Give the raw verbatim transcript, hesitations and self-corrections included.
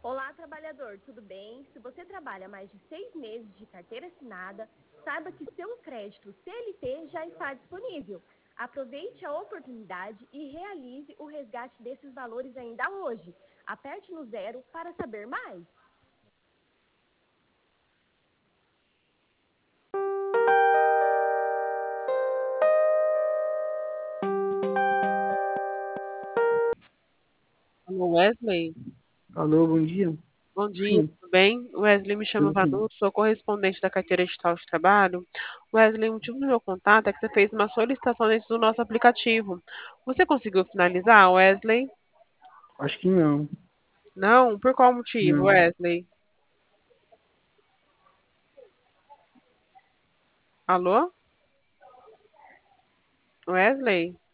Olá, trabalhador, tudo bem? Se você trabalha mais de seis meses de carteira assinada, saiba que seu crédito C L T já está disponível. Aproveite a oportunidade e realize o resgate desses valores ainda hoje. Aperte no zero para saber mais. Alô, Wesley? Alô, bom dia. Bom dia, Sim, tudo bem? Wesley, me chama tudo bem. Vanu, sou correspondente da carteira digital de trabalho. Wesley, o motivo do meu contato é que você fez uma solicitação dentro do nosso aplicativo. Você conseguiu finalizar, Wesley? Acho que não. Não? Por qual motivo, Não. Wesley? Alô? Wesley?